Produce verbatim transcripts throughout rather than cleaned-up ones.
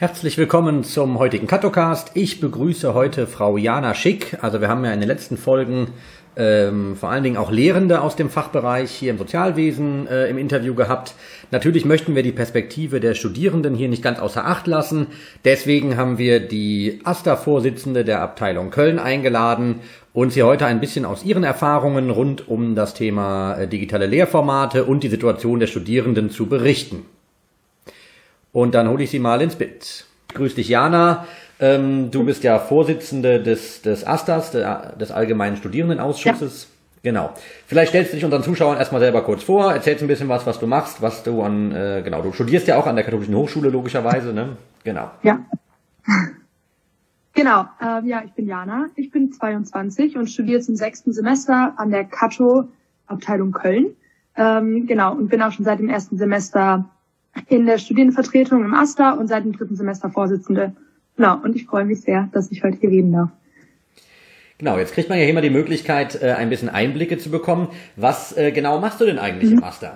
Herzlich willkommen zum heutigen Cattocast. Ich begrüße heute Frau Jana Schick. Also wir haben ja in den letzten Folgen ähm, vor allen Dingen auch Lehrende aus dem Fachbereich hier im Sozialwesen äh, im Interview gehabt. Natürlich möchten wir die Perspektive der Studierenden hier nicht ganz außer Acht lassen. Deswegen haben wir die AStA-Vorsitzende der Abteilung Köln eingeladen, uns hier heute ein bisschen aus ihren Erfahrungen rund um das Thema äh, digitale Lehrformate und die Situation der Studierenden zu berichten. Und dann hole ich sie mal ins Bild. Grüß dich, Jana. Ähm, du bist ja Vorsitzende des, des AStAs, der, des Allgemeinen Studierendenausschusses. Ja. Genau. Vielleicht stellst du dich unseren Zuschauern erstmal selber kurz vor, erzählst ein bisschen was, was du machst, was du an, äh, genau, du studierst ja auch an der Katholischen Hochschule, logischerweise, ne? Genau. Ja. Genau, ähm, ja, ich bin Jana, ich bin zweiundzwanzig und studiere jetzt im sechsten Semester an der Kato Abteilung Köln. Ähm, genau, und bin auch schon seit dem ersten Semester in der Studienvertretung im AStA und seit dem dritten Semester Vorsitzende. Genau, und ich freue mich sehr, dass ich heute hier reden darf. Genau, jetzt kriegt man ja hier mal die Möglichkeit, ein bisschen Einblicke zu bekommen. Was genau machst du denn eigentlich mhm. im AStA?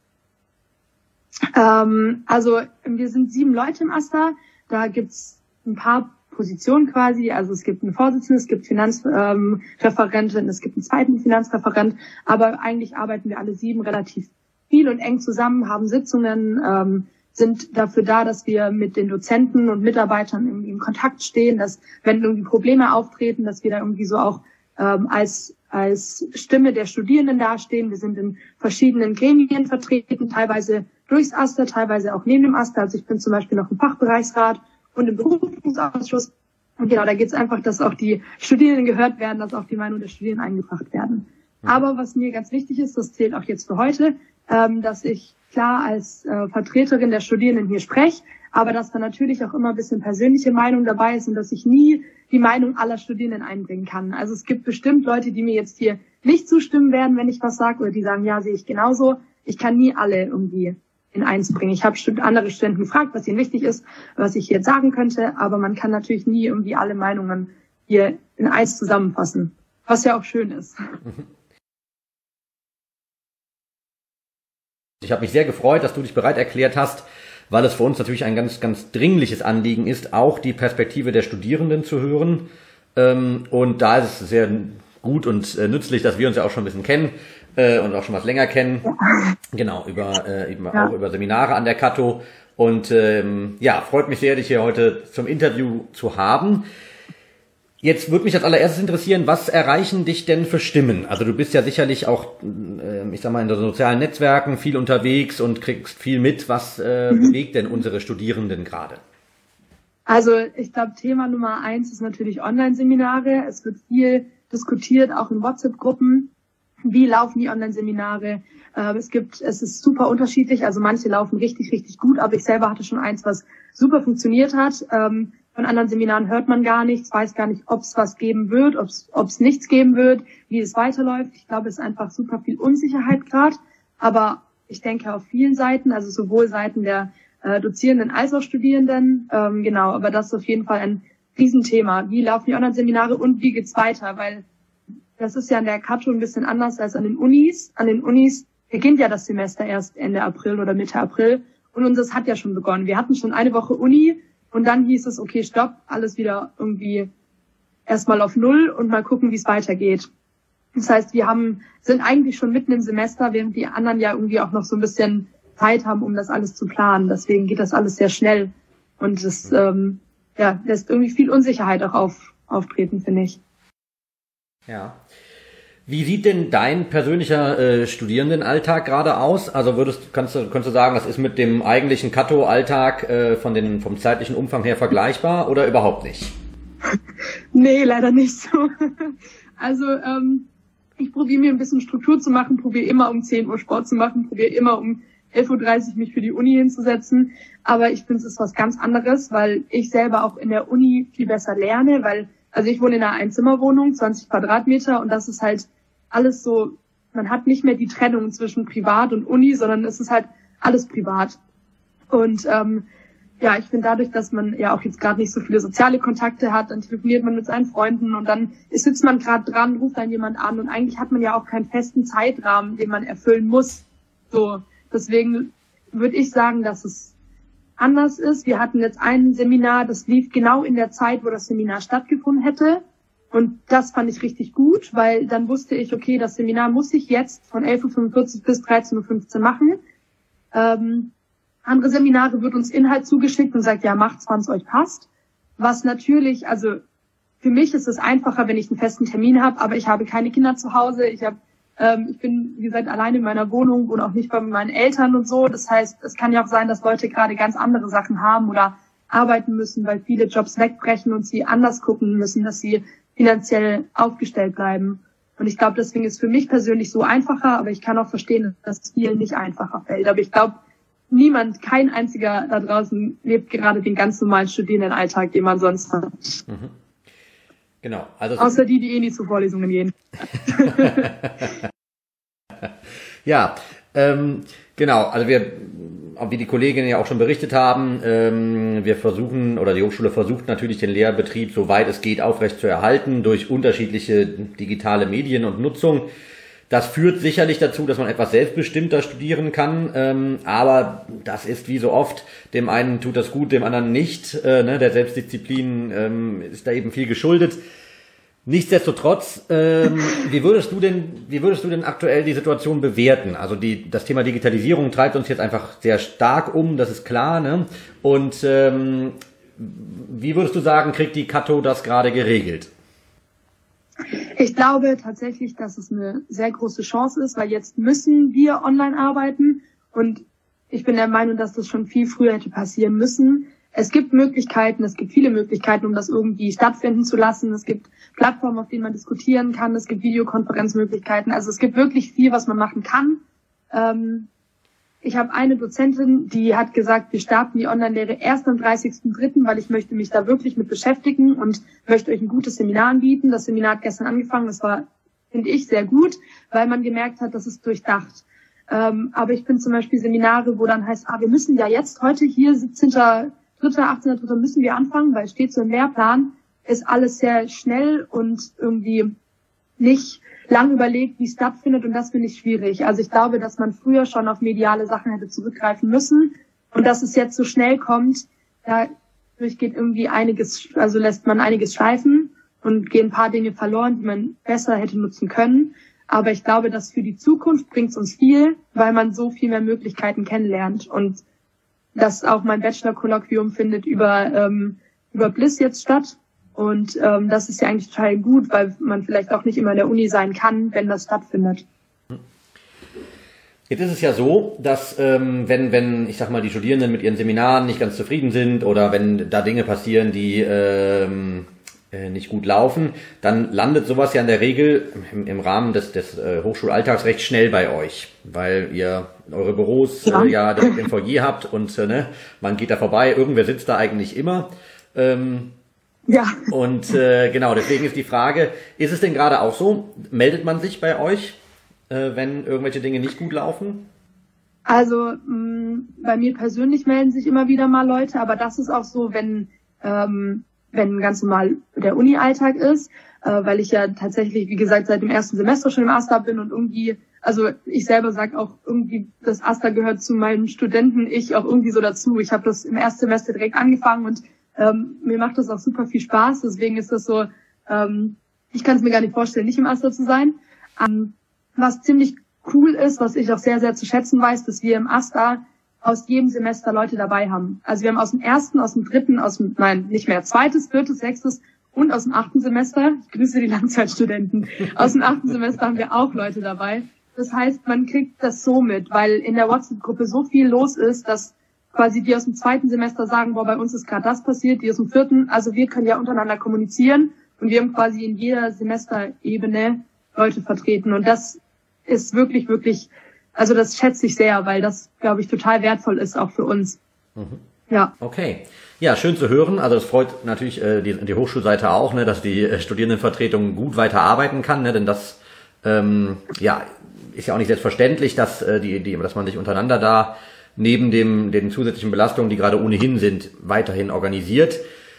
Ähm, also wir sind sieben Leute im AStA. Da gibt's ein paar Positionen quasi. Also es gibt eine Vorsitzende, es gibt Finanzreferentin, ähm, es gibt einen zweiten Finanzreferent. Aber eigentlich arbeiten wir alle sieben relativ viel und eng zusammen, haben Sitzungen, ähm, sind dafür da, dass wir mit den Dozenten und Mitarbeitern irgendwie in Kontakt stehen, dass wenn irgendwie Probleme auftreten, dass wir da irgendwie so auch ähm, als als Stimme der Studierenden dastehen. Wir sind in verschiedenen Gremien vertreten, teilweise durchs AStA, teilweise auch neben dem AStA. Also ich bin zum Beispiel noch im Fachbereichsrat und im Berufungsausschuss. Und genau, da geht es einfach, dass auch die Studierenden gehört werden, dass auch die Meinung der Studierenden eingebracht werden. Aber was mir ganz wichtig ist, das zählt auch jetzt für heute, ähm, dass ich klar als äh, Vertreterin der Studierenden hier spreche, aber dass da natürlich auch immer ein bisschen persönliche Meinung dabei ist und dass ich nie die Meinung aller Studierenden einbringen kann. Also es gibt bestimmt Leute, die mir jetzt hier nicht zustimmen werden, wenn ich was sage, oder die sagen, ja, sehe ich genauso. Ich kann nie alle irgendwie in eins bringen. Ich habe andere Studenten gefragt, was ihnen wichtig ist, was ich jetzt sagen könnte, aber man kann natürlich nie irgendwie alle Meinungen hier in eins zusammenfassen, was ja auch schön ist. Ich habe mich sehr gefreut, dass du dich bereit erklärt hast, weil es für uns natürlich ein ganz, ganz dringliches Anliegen ist, auch die Perspektive der Studierenden zu hören. Und da ist es sehr gut und nützlich, dass wir uns ja auch schon ein bisschen kennen und auch schon was länger kennen. Ja. Genau, über, eben ja. auch über Seminare an der Kato. Und ähm, ja, freut mich sehr, dich hier heute zum Interview zu haben. Jetzt würde mich als allererstes interessieren, was erreichen dich denn für Stimmen? Also du bist ja sicherlich auch, ich sag mal, in den sozialen Netzwerken viel unterwegs und kriegst viel mit. Was äh, mhm. bewegt denn unsere Studierenden gerade? Also ich glaube, Thema Nummer eins ist natürlich Online-Seminare. Es wird viel diskutiert, auch in WhatsApp-Gruppen. Wie laufen die Online-Seminare? Äh, es gibt, es ist super unterschiedlich. Also manche laufen richtig, richtig gut, aber ich selber hatte schon eins, was super funktioniert hat. Ähm, Von anderen Seminaren hört man gar nichts, weiß gar nicht, ob es was geben wird, ob es nichts geben wird, wie es weiterläuft. Ich glaube, es ist einfach super viel Unsicherheit gerade. Aber ich denke auf vielen Seiten, also sowohl Seiten der äh, Dozierenden als auch Studierenden. Ähm, genau, aber das ist auf jeden Fall ein Riesenthema. Wie laufen die Online-Seminare und wie geht's weiter? Weil das ist ja an der Kato ein bisschen anders als an den Unis. An den Unis beginnt ja das Semester erst Ende April oder Mitte April. Und unseres hat ja schon begonnen. Wir hatten schon eine Woche Uni. Und dann hieß es, okay, stopp, alles wieder irgendwie erstmal auf Null und mal gucken, wie es weitergeht. Das heißt, wir haben, sind eigentlich schon mitten im Semester, während die anderen ja irgendwie auch noch so ein bisschen Zeit haben, um das alles zu planen. Deswegen geht das alles sehr schnell. Und das ähm, ja, lässt irgendwie viel Unsicherheit auch auf, auftreten, finde ich. Ja. Wie sieht denn dein persönlicher äh, Studierendenalltag gerade aus? Also würdest kannst du kannst du sagen, das ist mit dem eigentlichen Kato-Alltag äh, von den vom zeitlichen Umfang her vergleichbar oder überhaupt nicht? Nee, leider nicht so. Also ähm, ich probiere mir ein bisschen Struktur zu machen, probiere immer um zehn Uhr Sport zu machen, probiere immer um elf Uhr dreißig mich für die Uni hinzusetzen. Aber ich finde, es ist was ganz anderes, weil ich selber auch in der Uni viel besser lerne, weil also ich wohne in einer Einzimmerwohnung, zwanzig Quadratmeter und das ist halt alles so, man hat nicht mehr die Trennung zwischen Privat und Uni, sondern es ist halt alles privat. Und ähm, ja, ich finde dadurch, dass man ja auch jetzt gerade nicht so viele soziale Kontakte hat, dann telefoniert man mit seinen Freunden und dann sitzt man gerade dran, ruft dann jemand an und eigentlich hat man ja auch keinen festen Zeitrahmen, den man erfüllen muss. So, deswegen würde ich sagen, dass es anders ist. Wir hatten jetzt ein Seminar, das lief genau in der Zeit, wo das Seminar stattgefunden hätte. Und das fand ich richtig gut, weil dann wusste ich, okay, das Seminar muss ich jetzt von elf Uhr fünfundvierzig bis dreizehn Uhr fünfzehn machen. Ähm, andere Seminare wird uns Inhalt zugeschickt und sagt, ja, macht's, wann es euch passt. Was natürlich, also für mich ist es einfacher, wenn ich einen festen Termin habe, aber ich habe keine Kinder zu Hause. Ich habe, ähm, ich bin, wie gesagt, alleine in meiner Wohnung und auch nicht bei meinen Eltern und so. Das heißt, es kann ja auch sein, dass Leute gerade ganz andere Sachen haben oder arbeiten müssen, weil viele Jobs wegbrechen und sie anders gucken müssen, dass sie finanziell aufgestellt bleiben. Und ich glaube, deswegen ist für mich persönlich so einfacher, aber ich kann auch verstehen, dass es vielen nicht einfacher fällt. Aber ich glaube, niemand, kein einziger da draußen lebt gerade den ganz normalen Studierendenalltag, den man sonst hat. Mhm. Genau. Also außer die, die eh nie zu Vorlesungen gehen. Ja, ähm, genau. Also wir, wie die Kolleginnen ja auch schon berichtet haben, ähm, wir versuchen, oder die Hochschule versucht natürlich den Lehrbetrieb, soweit es geht, aufrecht zu erhalten durch unterschiedliche digitale Medien und Nutzung. Das führt sicherlich dazu, dass man etwas selbstbestimmter studieren kann, ähm, aber das ist wie so oft, dem einen tut das gut, dem anderen nicht. Äh, ne? Der Selbstdisziplin ähm, ist da eben viel geschuldet. Nichtsdestotrotz, ähm, wie würdest du denn, wie würdest du denn aktuell die Situation bewerten? Also die, das Thema Digitalisierung treibt uns jetzt einfach sehr stark um, das ist klar, ne? Und ähm, wie würdest du sagen, kriegt die Kato das gerade geregelt? Ich glaube tatsächlich, dass es eine sehr große Chance ist, weil jetzt müssen wir online arbeiten und ich bin der Meinung, dass das schon viel früher hätte passieren müssen. Es gibt Möglichkeiten, es gibt viele Möglichkeiten, um das irgendwie stattfinden zu lassen. Es gibt Plattformen, auf denen man diskutieren kann. Es gibt Videokonferenzmöglichkeiten. Also es gibt wirklich viel, was man machen kann. Ähm, ich habe eine Dozentin, die hat gesagt, wir starten die Online-Lehre erst am dreißigsten dritten, weil ich möchte mich da wirklich mit beschäftigen und möchte euch ein gutes Seminar anbieten. Das Seminar hat gestern angefangen. Das war, finde ich, sehr gut, weil man gemerkt hat, das ist durchdacht. Ähm, aber ich bin zum Beispiel Seminare, wo dann heißt, ah, wir müssen ja jetzt heute hier siebzehnten dritten achtzehnten dritten müssen wir anfangen, weil es steht so im Lehrplan, ist alles sehr schnell und irgendwie nicht lang überlegt, wie es stattfindet und das finde ich schwierig. Also ich glaube, dass man früher schon auf mediale Sachen hätte zurückgreifen müssen und dass es jetzt so schnell kommt, dadurch geht irgendwie einiges, also lässt man einiges schleifen und gehen ein paar Dinge verloren, die man besser hätte nutzen können. Aber ich glaube, dass für die Zukunft bringt es uns viel, weil man so viel mehr Möglichkeiten kennenlernt und dass auch mein Bachelor-Kolloquium findet über ähm, über Bliss jetzt statt und ähm, das ist ja eigentlich total gut, weil man vielleicht auch nicht immer in der Uni sein kann, wenn das stattfindet. Jetzt ist es ja so, dass ähm, wenn wenn ich sag mal die Studierenden mit ihren Seminaren nicht ganz zufrieden sind oder wenn da Dinge passieren, die ähm, äh, nicht gut laufen, dann landet sowas ja in der Regel im, im Rahmen des des äh, Hochschulalltags recht schnell bei euch, weil ihr eure Büros ja, äh, ja direkt im Foyer habt und äh, ne, man geht da vorbei, irgendwer sitzt da eigentlich immer. Ähm, ja. Und äh, genau, deswegen ist die Frage, ist es denn gerade auch so, meldet man sich bei euch, äh, wenn irgendwelche Dinge nicht gut laufen? Also mh, bei mir persönlich melden sich immer wieder mal Leute, aber das ist auch so, wenn ähm, wenn ganz normal der Uni-Alltag ist, äh, weil ich ja tatsächlich, wie gesagt, seit dem ersten Semester schon im Aster bin und irgendwie, also ich selber sage auch irgendwie, das Aster gehört zu meinen Studenten, ich auch irgendwie so dazu. Ich habe das im ersten Semester direkt angefangen und ähm, mir macht das auch super viel Spaß, deswegen ist das so, ähm, ich kann es mir gar nicht vorstellen, nicht im Aster zu sein. Ähm, was ziemlich cool ist, was ich auch sehr, sehr zu schätzen weiß, dass wir im Aster aus jedem Semester Leute dabei haben. Also wir haben aus dem ersten, aus dem dritten, aus dem, nein, nicht mehr, zweites, viertes, sechstes und aus dem achten Semester, ich grüße die Langzeitstudenten, aus dem achten Semester haben wir auch Leute dabei. Das heißt, man kriegt das so mit, weil in der WhatsApp-Gruppe so viel los ist, dass quasi die aus dem zweiten Semester sagen, boah, bei uns ist gerade das passiert, die aus dem vierten, also wir können ja untereinander kommunizieren und wir haben quasi in jeder Semesterebene Leute vertreten und das ist wirklich, wirklich, also das schätze ich sehr, weil das, glaube ich, total wertvoll ist, auch für uns. Mhm. Ja. Okay. Ja, schön zu hören. Also das freut natürlich äh, die, die Hochschulseite auch, ne, dass die äh, Studierendenvertretung gut weiter arbeiten kann, ne, denn das ähm, ja ist ja auch nicht selbstverständlich, dass äh, die, die, dass man sich untereinander da neben dem den zusätzlichen Belastungen, die gerade ohnehin sind, weiterhin organisiert.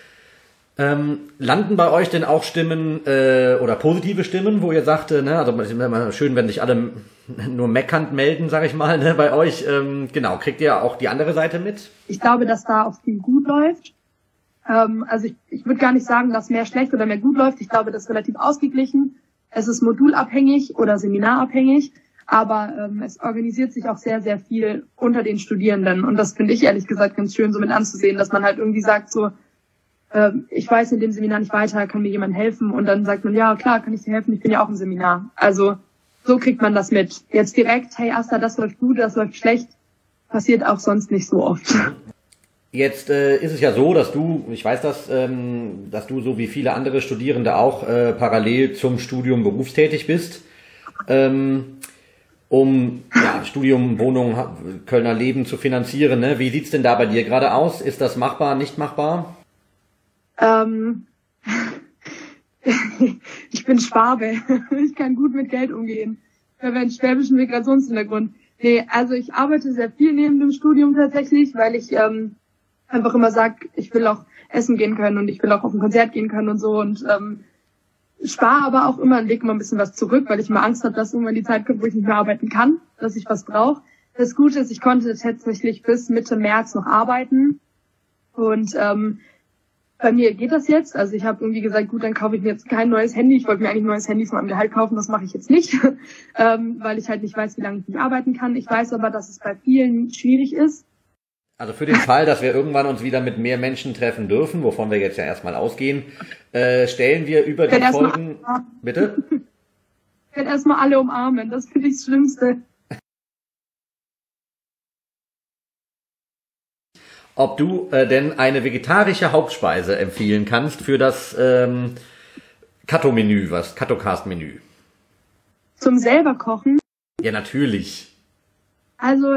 Ähm, landen bei euch denn auch Stimmen äh, oder positive Stimmen, wo ihr sagt, ne, also es ist immer schön, wenn sich alle nur meckernd melden, sag ich mal, ne, bei euch. Ähm, genau, kriegt ihr auch die andere Seite mit? Ich glaube, dass da auch viel gut läuft. Ähm, also ich, ich würde gar nicht sagen, dass mehr schlecht oder mehr gut läuft. Ich glaube, das ist relativ ausgeglichen. Es ist modulabhängig oder seminarabhängig, aber ähm, es organisiert sich auch sehr, sehr viel unter den Studierenden. Und das finde ich ehrlich gesagt ganz schön, so mit anzusehen, dass man halt irgendwie sagt so, äh, ich weiß in dem Seminar nicht weiter, kann mir jemand helfen? Und dann sagt man, ja klar, kann ich dir helfen, ich bin ja auch im Seminar. Also so kriegt man das mit. Jetzt direkt, hey Asta, das läuft gut, das läuft schlecht, passiert auch sonst nicht so oft. Jetzt äh, ist es ja so, dass du, ich weiß das, ähm, dass du so wie viele andere Studierende auch äh, parallel zum Studium berufstätig bist, ähm, um ja, Studium, Wohnung, Kölner Leben zu finanzieren. Ne? Wie sieht's denn da bei dir gerade aus? Ist das machbar, nicht machbar? Ähm, ich bin Schwabe. Ich kann gut mit Geld umgehen. Ich habe einen schwäbischen Migrationshintergrund. Nee, also ich arbeite sehr viel neben dem Studium tatsächlich, weil ich ähm, einfach immer sage, ich will auch essen gehen können und ich will auch auf ein Konzert gehen können und so und ähm, spare aber auch immer, lege immer ein bisschen was zurück, weil ich immer Angst habe, dass irgendwann die Zeit kommt, wo ich nicht mehr arbeiten kann, dass ich was brauche. Das Gute ist, ich konnte tatsächlich bis Mitte März noch arbeiten und ähm, bei mir geht das jetzt. Also ich habe irgendwie gesagt, gut, dann kaufe ich mir jetzt kein neues Handy. Ich wollte mir eigentlich ein neues Handy von meinem Gehalt kaufen, das mache ich jetzt nicht, ähm, weil ich halt nicht weiß, wie lange ich nicht arbeiten kann. Ich weiß aber, dass es bei vielen schwierig ist. Also für den Fall, dass wir irgendwann uns wieder mit mehr Menschen treffen dürfen, wovon wir jetzt ja erstmal ausgehen, äh, stellen wir über die Folgen... Bitte? Ich werde erstmal alle umarmen, das finde ich das Schlimmste. Ob du äh, denn eine vegetarische Hauptspeise empfehlen kannst für das ähm, Kato-Menü, was Katocast-Menü. Zum selber kochen? Ja, natürlich. Also,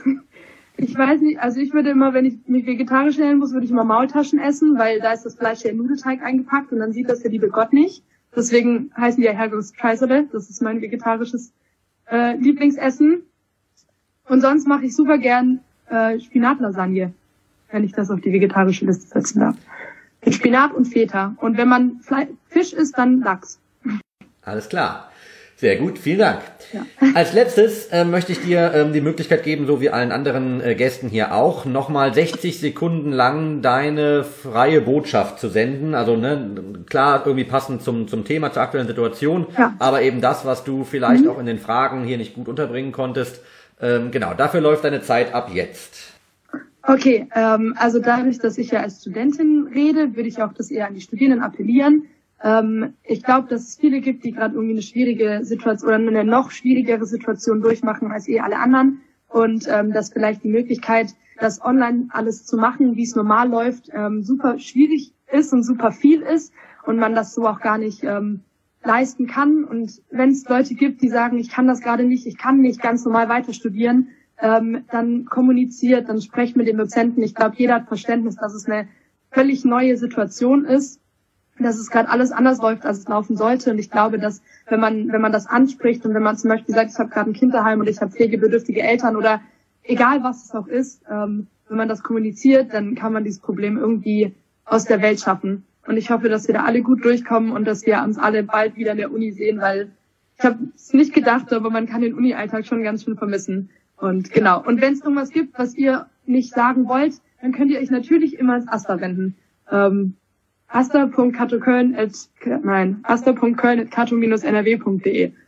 ich weiß nicht, also ich würde immer, wenn ich mich vegetarisch ernähren muss, würde ich immer Maultaschen essen, weil da ist das Fleisch ja in Nudelteig eingepackt und dann sieht das der liebe Gott nicht. Deswegen heißen die ja Herrgotts Kreisele. Das ist mein vegetarisches äh, Lieblingsessen. Und sonst mache ich super gern äh, Spinatlasagne, wenn ich das auf die vegetarische Liste setzen darf. Mit Spinat und Feta. Und wenn man Fle- Fisch isst, dann Lachs. Alles klar. Sehr gut, vielen Dank. Ja. Als letztes äh, möchte ich dir ähm, die Möglichkeit geben, so wie allen anderen äh, Gästen hier auch, nochmal sechzig Sekunden lang deine freie Botschaft zu senden. Also ne, klar, irgendwie passend zum zum Thema, zur aktuellen Situation, Ja. aber eben das, was du vielleicht Mhm. auch in den Fragen hier nicht gut unterbringen konntest. Ähm, genau, dafür läuft deine Zeit ab jetzt. Okay, ähm, also dadurch, dass ich ja als Studentin rede, würde ich auch das eher an die Studierenden appellieren. Ähm, ich glaube, dass es viele gibt, die gerade irgendwie eine schwierige Situation oder eine noch schwierigere Situation durchmachen als eh alle anderen. Und ähm, dass vielleicht die Möglichkeit, das online alles zu machen, wie es normal läuft, ähm, super schwierig ist und super viel ist und man das so auch gar nicht ähm, leisten kann. Und wenn es Leute gibt, die sagen, ich kann das gerade nicht, ich kann nicht ganz normal weiter studieren, ähm, dann kommuniziert, dann sprecht mit den Dozenten. Ich glaube, jeder hat Verständnis, dass es eine völlig neue Situation ist, dass es gerade alles anders läuft, als es laufen sollte. Und ich glaube, dass wenn man wenn man das anspricht und wenn man zum Beispiel sagt, ich habe gerade ein Kinderheim und ich habe pflegebedürftige Eltern oder egal was es auch ist, ähm, wenn man das kommuniziert, dann kann man dieses Problem irgendwie aus der Welt schaffen. Und ich hoffe, dass wir da alle gut durchkommen und dass wir uns alle bald wieder in der Uni sehen, weil ich habe es nicht gedacht, aber man kann den Uni-Alltag schon ganz schön vermissen. Und genau. Und wenn es irgendwas gibt, was ihr nicht sagen wollt, dann könnt ihr euch natürlich immer ans Asta wenden. Ähm, asta punkt katoköln at nein, asta punkt köln at kato Bindestrich n r w punkt d e.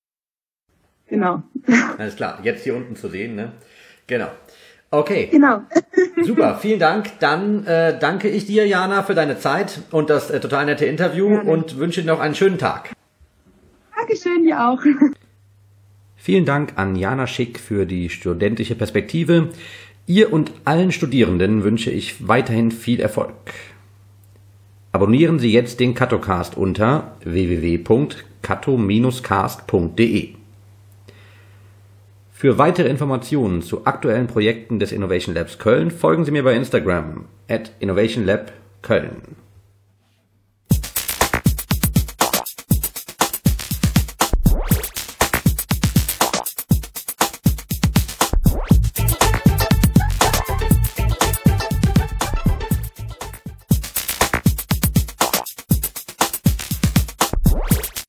Genau. Alles klar, jetzt hier unten zu sehen, ne? Genau. Okay. Genau. Super, vielen Dank. Dann äh, danke ich dir, Jana, für deine Zeit und das äh, total nette Interview Gerne. Und wünsche dir noch einen schönen Tag. Dankeschön, dir auch. Vielen Dank an Jana Schick für die studentische Perspektive. Ihr und allen Studierenden wünsche ich weiterhin viel Erfolg. Abonnieren Sie jetzt den Katocast unter w w w punkt kato Bindestrich cast punkt d e. Für weitere Informationen zu aktuellen Projekten des Innovation Labs Köln folgen Sie mir bei Instagram at Innovation Lab Köln.